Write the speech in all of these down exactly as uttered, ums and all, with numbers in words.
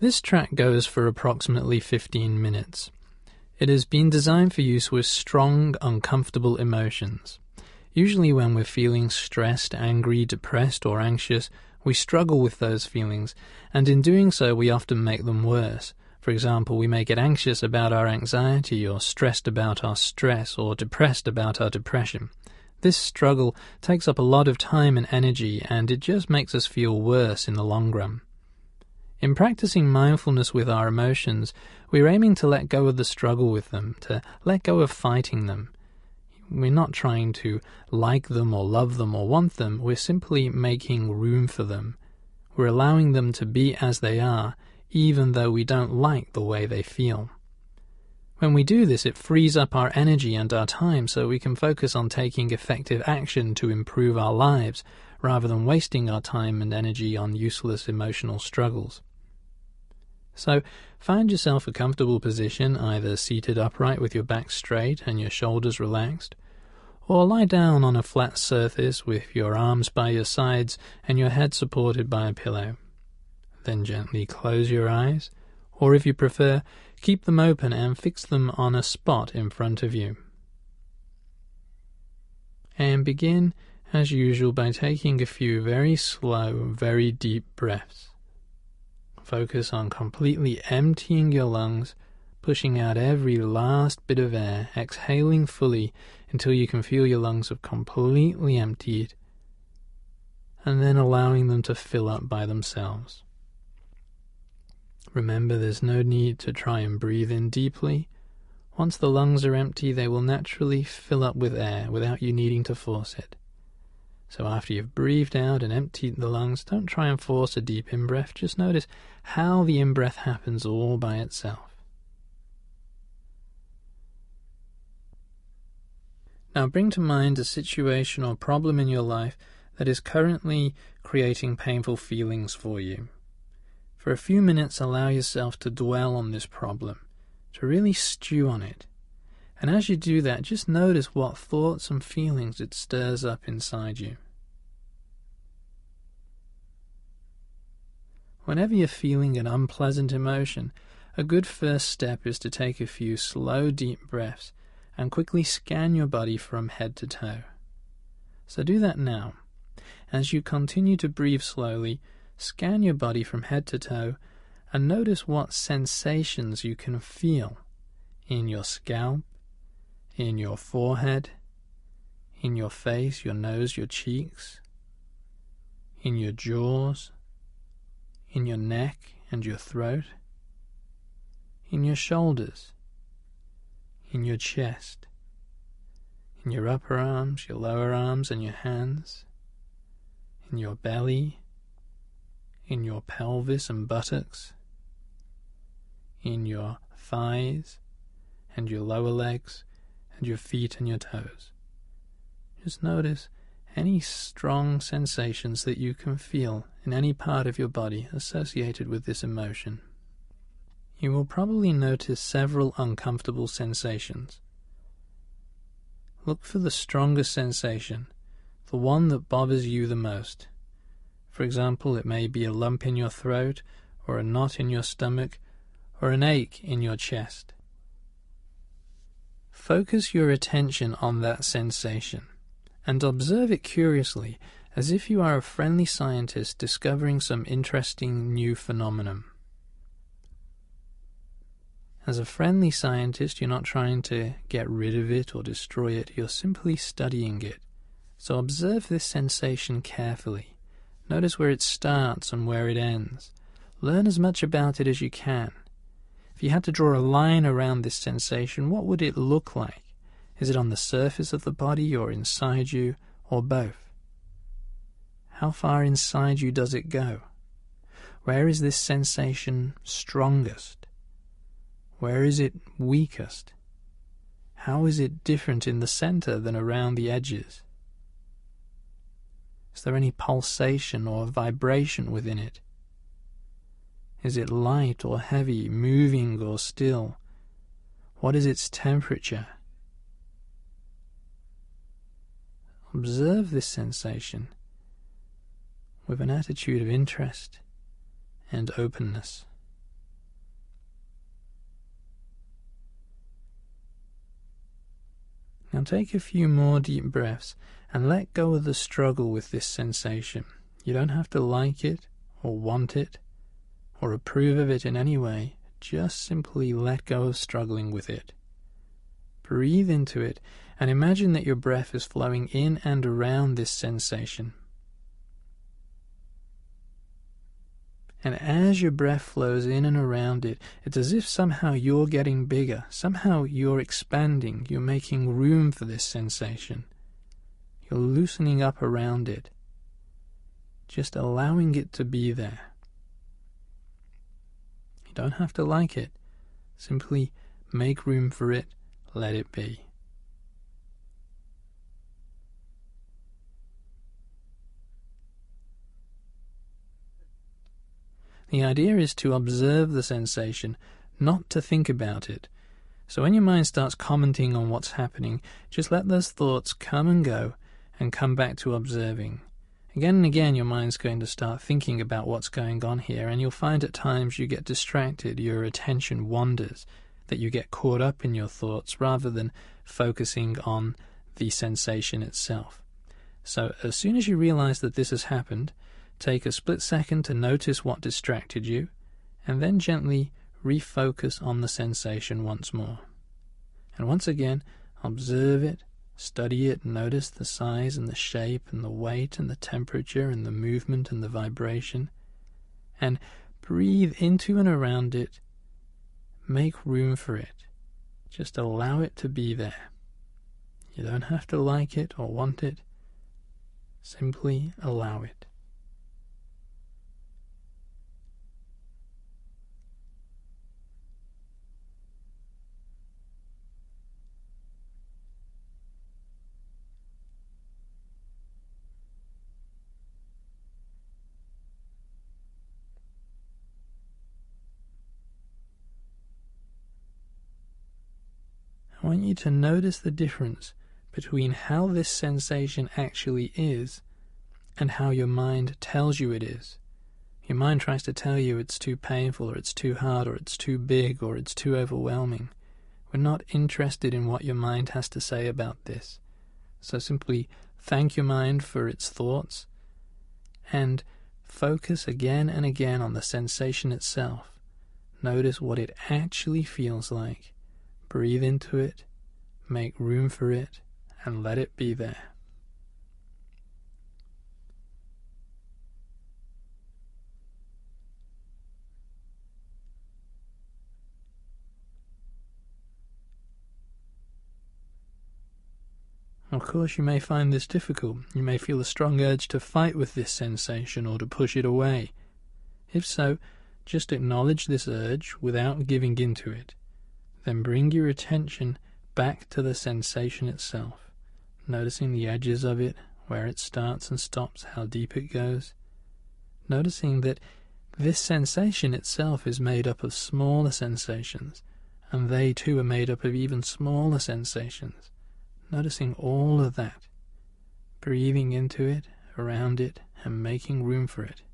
This track goes for approximately fifteen minutes. It has been designed for use with strong, uncomfortable emotions. Usually when we're feeling stressed, angry, depressed, or anxious, we struggle with those feelings, and in doing so we often make them worse. For example, we may get anxious about our anxiety, or stressed about our stress, or depressed about our depression. This struggle takes up a lot of time and energy, and it just makes us feel worse in the long run. In practicing mindfulness with our emotions, we're aiming to let go of the struggle with them, to let go of fighting them. We're not trying to like them or love them or want them, we're simply making room for them. We're allowing them to be as they are, even though we don't like the way they feel. When we do this, it frees up our energy and our time so we can focus on taking effective action to improve our lives, rather than wasting our time and energy on useless emotional struggles. So, find yourself a comfortable position, either seated upright with your back straight and your shoulders relaxed, or lie down on a flat surface with your arms by your sides and your head supported by a pillow. Then gently close your eyes, or if you prefer, keep them open and fix them on a spot in front of you. And begin, as usual, by taking a few very slow, very deep breaths. Focus on completely emptying your lungs, pushing out every last bit of air, exhaling fully until you can feel your lungs have completely emptied, and then allowing them to fill up by themselves. Remember, there's no need to try and breathe in deeply. Once the lungs are empty, they will naturally fill up with air without you needing to force it. So after you've breathed out and emptied the lungs, don't try and force a deep in-breath. Just notice how the in-breath happens all by itself. Now bring to mind a situation or problem in your life that is currently creating painful feelings for you. For a few minutes, allow yourself to dwell on this problem, to really stew on it. And as you do that, just notice what thoughts and feelings it stirs up inside you. Whenever you're feeling an unpleasant emotion, a good first step is to take a few slow, deep breaths and quickly scan your body from head to toe. So do that now. As you continue to breathe slowly, scan your body from head to toe and notice what sensations you can feel in your scalp, in your forehead, in your face, your nose, your cheeks, in your jaws, in your neck and your throat, in your shoulders, in your chest, in your upper arms, your lower arms and your hands, in your belly, in your pelvis and buttocks, in your thighs and your lower legs, and your feet and your toes. Just notice any strong sensations that you can feel in any part of your body associated with this emotion. You will probably notice several uncomfortable sensations. Look for the strongest sensation, the one that bothers you the most. For example, it may be a lump in your throat, or a knot in your stomach, or an ache in your chest. Focus your attention on that sensation, and observe it curiously, as if you are a friendly scientist discovering some interesting new phenomenon. As a friendly scientist, you're not trying to get rid of it or destroy it, you're simply studying it. So observe this sensation carefully. Notice where it starts and where it ends. Learn as much about it as you can. If you had to draw a line around this sensation, what would it look like? Is it on the surface of the body, or inside you, or both? How far inside you does it go? Where is this sensation strongest? Where is it weakest? How is it different in the center than around the edges? Is there any pulsation or vibration within it? Is it light or heavy, moving or still? What is its temperature? Observe this sensation with an attitude of interest and openness. Now take a few more deep breaths and let go of the struggle with this sensation. You don't have to like it or want it or approve of it in any way. Just simply let go of struggling with it. Breathe into it and imagine that your breath is flowing in and around this sensation. And as your breath flows in and around it, it's as if somehow you're getting bigger, somehow you're expanding, you're making room for this sensation. You're loosening up around it, just allowing it to be there. You don't have to like it, simply make room for it, let it be. The idea is to observe the sensation, not to think about it. So when your mind starts commenting on what's happening, just let those thoughts come and go and come back to observing. Again and again your mind's going to start thinking about what's going on here, and you'll find at times you get distracted, your attention wanders, that you get caught up in your thoughts rather than focusing on the sensation itself. So as soon as you realize that this has happened, take a split second to notice what distracted you, and then gently refocus on the sensation once more. And once again, observe it, study it, notice the size and the shape and the weight and the temperature and the movement and the vibration, and breathe into and around it. Make room for it. Just allow it to be there. You don't have to like it or want it. Simply allow it. I want you to notice the difference between how this sensation actually is and how your mind tells you it is. Your mind tries to tell you it's too painful, or it's too hard, or it's too big, or it's too overwhelming. We're not interested in what your mind has to say about this. So simply thank your mind for its thoughts and focus again and again on the sensation itself. Notice what it actually feels like. Breathe into it, make room for it, and let it be there. Of course, you may find this difficult. You may feel a strong urge to fight with this sensation or to push it away. If so, just acknowledge this urge without giving into it. Then bring your attention back to the sensation itself, noticing the edges of it, where it starts and stops, how deep it goes. Noticing that this sensation itself is made up of smaller sensations, and they too are made up of even smaller sensations. Noticing all of that, breathing into it, around it, and making room for it.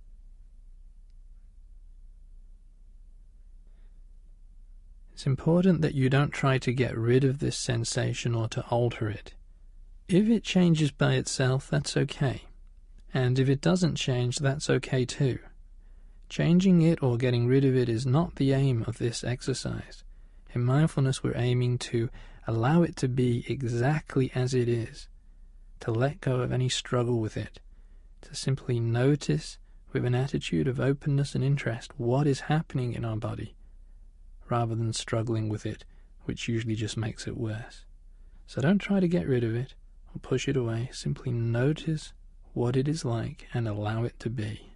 It's important that you don't try to get rid of this sensation or to alter it. If it changes by itself, that's okay. And if it doesn't change, that's okay too. Changing it or getting rid of it is not the aim of this exercise. In mindfulness, we're aiming to allow it to be exactly as it is, to let go of any struggle with it, to simply notice with an attitude of openness and interest what is happening in our body, rather than struggling with it, which usually just makes it worse. So don't try to get rid of it or push it away. Simply notice what it is like and allow it to be.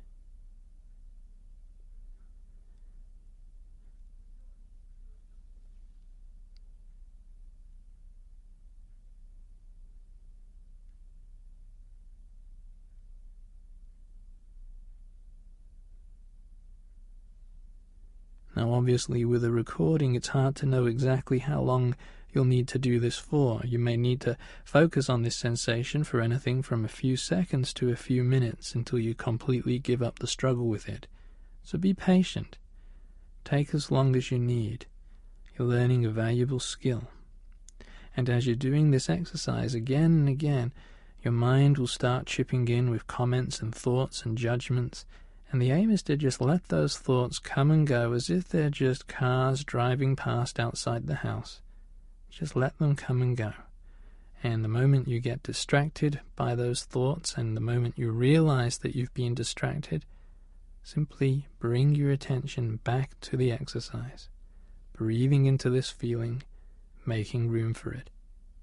Now obviously with a recording it's hard to know exactly how long you'll need to do this for. You may need to focus on this sensation for anything from a few seconds to a few minutes until you completely give up the struggle with it. So be patient. Take as long as you need. You're learning a valuable skill. And as you're doing this exercise again and again, your mind will start chipping in with comments and thoughts and judgments, and the aim is to just let those thoughts come and go as if they're just cars driving past outside the house. Just let them come and go. And the moment you get distracted by those thoughts, and the moment you realize that you've been distracted, simply bring your attention back to the exercise, breathing into this feeling, making room for it.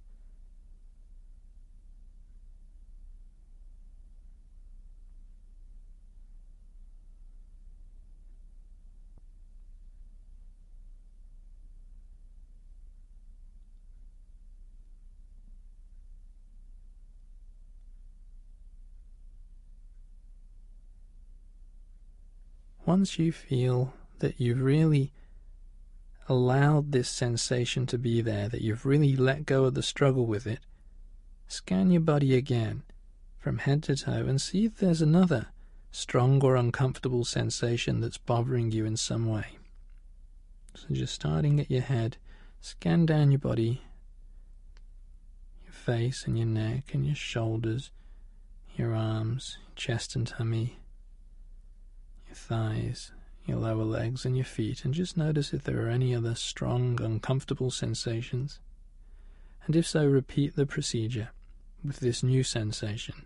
Once you feel that you've really allowed this sensation to be there, that you've really let go of the struggle with it, scan your body again from head to toe and see if there's another strong or uncomfortable sensation that's bothering you in some way. So just starting at your head, scan down your body, your face and your neck and your shoulders, your arms, chest and tummy, your thighs, your lower legs and your feet, and just notice if there are any other strong, uncomfortable sensations. And if so, repeat the procedure with this new sensation.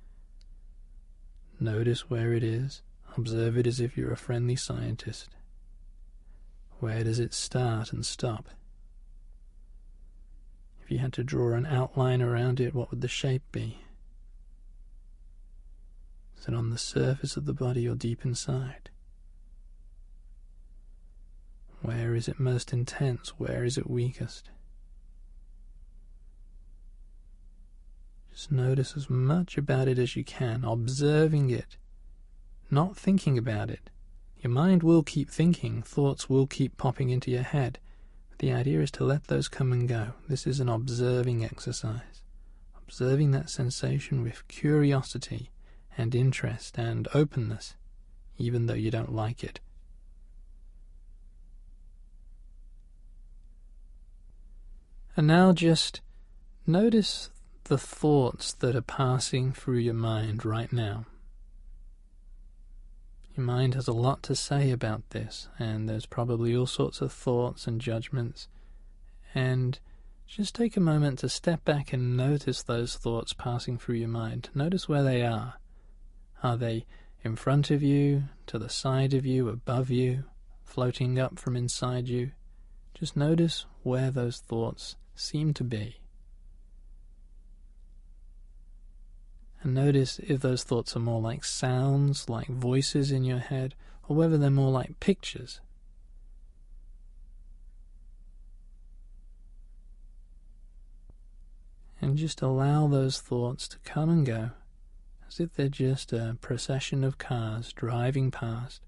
Notice where it is. Observe it as if you're a friendly scientist. Where does it start and stop? If you had to draw an outline around it, what would the shape be? Is it on the surface of the body or deep inside? Where is it most intense? Where is it weakest? Just notice as much about it as you can, observing it, not thinking about it. Your mind will keep thinking, thoughts will keep popping into your head. But the idea is to let those come and go. This is an observing exercise. Observing that sensation with curiosity and interest and openness, even though you don't like it. And now just notice the thoughts that are passing through your mind right now. Your mind has a lot to say about this, and there's probably all sorts of thoughts and judgments. And just take a moment to step back and notice those thoughts passing through your mind. Notice where they are. Are they in front of you, to the side of you, above you, floating up from inside you? Just notice where those thoughts seem to be. And notice if those thoughts are more like sounds, like voices in your head, or whether they're more like pictures. And just allow those thoughts to come and go, as if they're just a procession of cars driving past.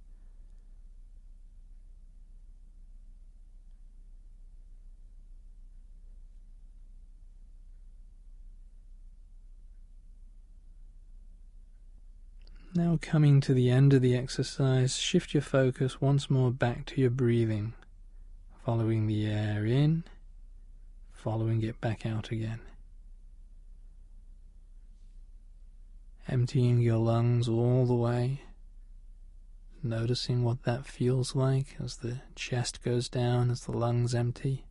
Now coming to the end of the exercise, shift your focus once more back to your breathing, following the air in, following it back out again. Emptying your lungs all the way, noticing what that feels like as the chest goes down, as the lungs empty.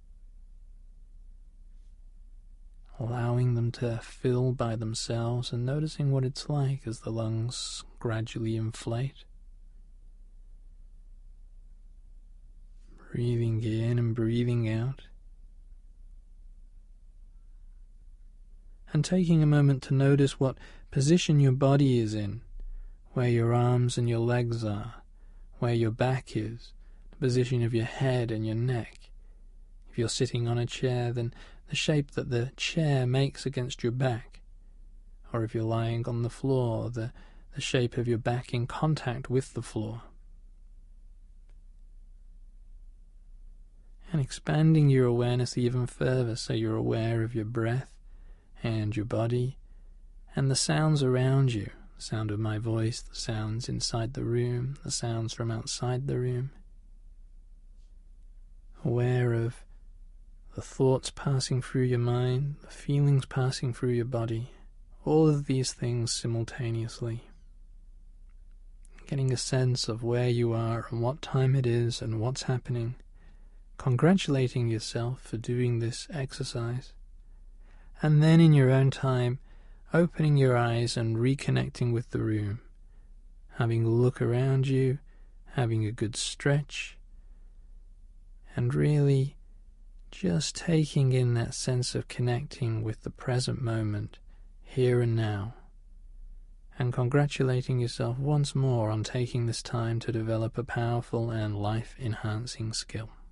Allowing them to fill by themselves and noticing what it's like as the lungs gradually inflate. Breathing in and breathing out. And taking a moment to notice what position your body is in, where your arms and your legs are, where your back is, the position of your head and your neck. If you're sitting on a chair, then the shape that the chair makes against your back. Or if you're lying on the floor, the, the shape of your back in contact with the floor. And expanding your awareness even further so you're aware of your breath and your body and the sounds around you, the sound of my voice, the sounds inside the room, the sounds from outside the room. Aware of the thoughts passing through your mind, the feelings passing through your body, all of these things simultaneously. Getting a sense of where you are and what time it is and what's happening, congratulating yourself for doing this exercise, and then in your own time, opening your eyes and reconnecting with the room, having a look around you, having a good stretch, and really just taking in that sense of connecting with the present moment, here and now, and congratulating yourself once more on taking this time to develop a powerful and life-enhancing skill.